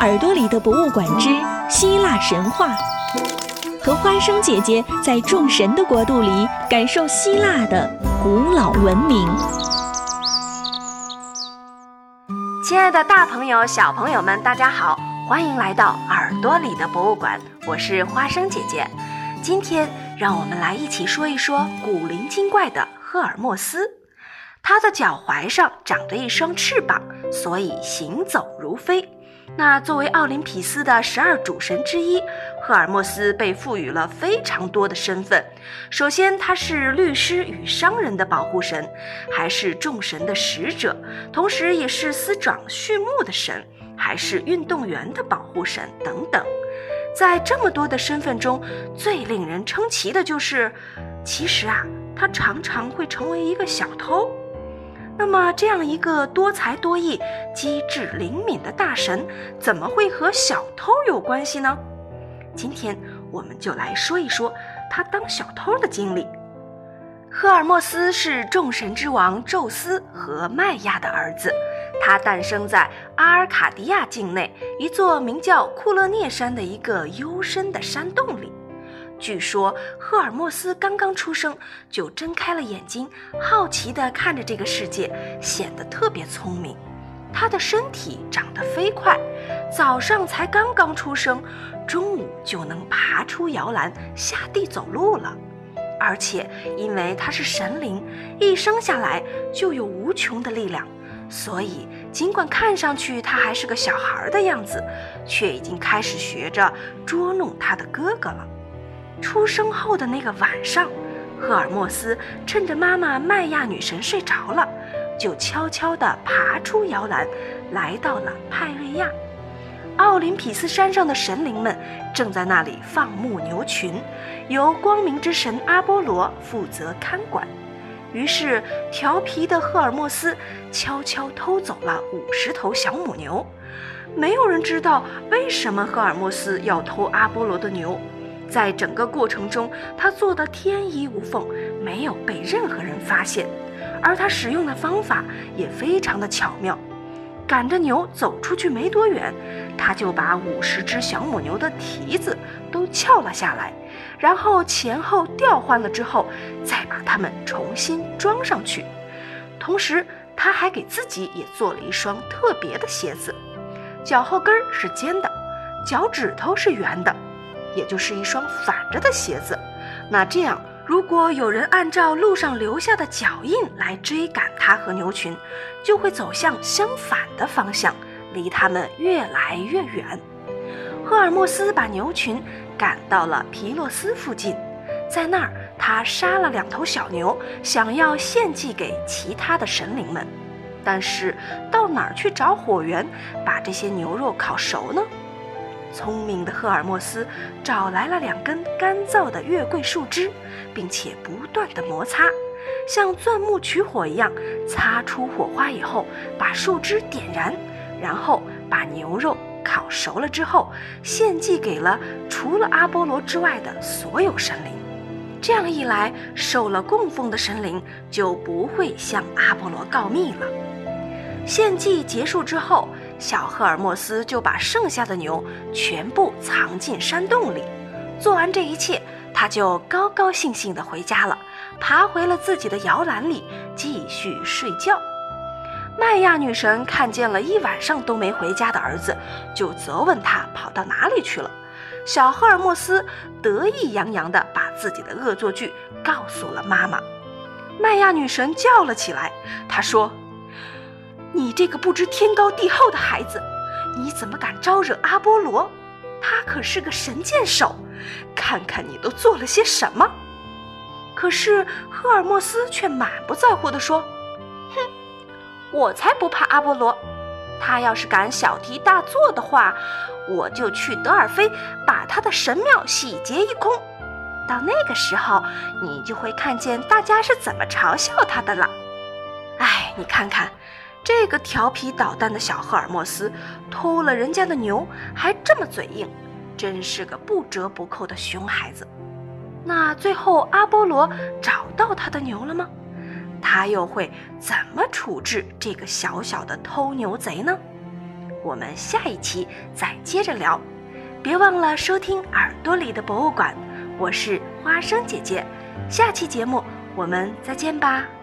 耳朵里的博物馆之希腊神话，和花生姐姐在众神的国度里感受希腊的古老文明。 亲爱的大朋友小朋友们，大家好，欢迎来到耳朵里的博物馆，我是花生姐姐。今天让我们来一起说一说古灵精怪的赫尔墨斯。他的脚踝上长着一双翅膀，所以行走如飞。那作为奥林匹斯的12主神之一，赫尔墨斯被赋予了非常多的身份。首先，他是律师与商人的保护神，还是众神的使者，同时也是司长畜牧的神，还是运动员的保护神等等。在这么多的身份中，最令人称奇的就是，其实他常常会成为一个小偷。那么这样一个多才多艺、机智灵敏的大神，怎么会和小偷有关系呢？今天我们就来说一说他当小偷的经历。赫尔墨斯是众神之王宙斯和麦亚的儿子，他诞生在阿尔卡迪亚境内一座名叫库勒涅山的一个幽深的山洞里。据说赫尔墨斯刚刚出生就睁开了眼睛，好奇地看着这个世界，显得特别聪明。他的身体长得飞快，早上才刚刚出生，中午就能爬出摇篮下地走路了。而且因为他是神灵，一生下来就有无穷的力量，所以尽管看上去他还是个小孩的样子，却已经开始学着捉弄他的哥哥了。出生后的那个晚上，赫尔墨斯趁着妈妈麦亚女神睡着了，就悄悄地爬出摇篮，来到了派瑞亚。奥林匹斯山上的神灵们正在那里放牧牛群，由光明之神阿波罗负责看管。于是调皮的赫尔墨斯悄悄偷走了50头小母牛。没有人知道为什么赫尔墨斯要偷阿波罗的牛，在整个过程中，他做得天衣无缝，没有被任何人发现。而他使用的方法也非常的巧妙。赶着牛走出去没多远，他就把50只小母牛的蹄子都撬了下来，然后前后调换了之后，再把它们重新装上去。同时，他还给自己也做了一双特别的鞋子，脚后跟是尖的，脚趾头是圆的，也就是一双反着的鞋子。那这样，如果有人按照路上留下的脚印来追赶他和牛群，就会走向相反的方向，离他们越来越远。赫尔墨斯把牛群赶到了皮洛斯附近，在那儿他杀了2头小牛，想要献祭给其他的神灵们。但是到哪儿去找火源，把这些牛肉烤熟呢？聪明的赫尔墨斯找来了2根干燥的月桂树枝，并且不断地摩擦，像钻木取火一样，擦出火花以后，把树枝点燃，然后把牛肉烤熟了之后，献祭给了除了阿波罗之外的所有神灵。这样一来，受了供奉的神灵就不会向阿波罗告密了。献祭结束之后，小赫尔墨斯就把剩下的牛全部藏进山洞里。做完这一切，他就高高兴兴地回家了，爬回了自己的摇篮里继续睡觉。麦亚女神看见了一晚上都没回家的儿子，就责问他跑到哪里去了。小赫尔墨斯得意洋洋地把自己的恶作剧告诉了妈妈。麦亚女神叫了起来，她说：“你这个不知天高地厚的孩子，你怎么敢招惹阿波罗？他可是个神箭手，看看你都做了些什么。”可是赫尔墨斯却满不在乎地说：“哼，我才不怕阿波罗，他要是敢小题大做的话，我就去德尔菲把他的神庙洗劫一空。到那个时候，你就会看见大家是怎么嘲笑他的了。”哎，你看看这个调皮捣蛋的小赫尔墨斯，偷了人家的牛还这么嘴硬，真是个不折不扣的熊孩子。那最后阿波罗找到他的牛了吗？他又会怎么处置这个小小的偷牛贼呢？ 我们下一期再接着聊。别忘了收听耳朵里的博物馆，我是花生姐姐，下期节目我们再见吧。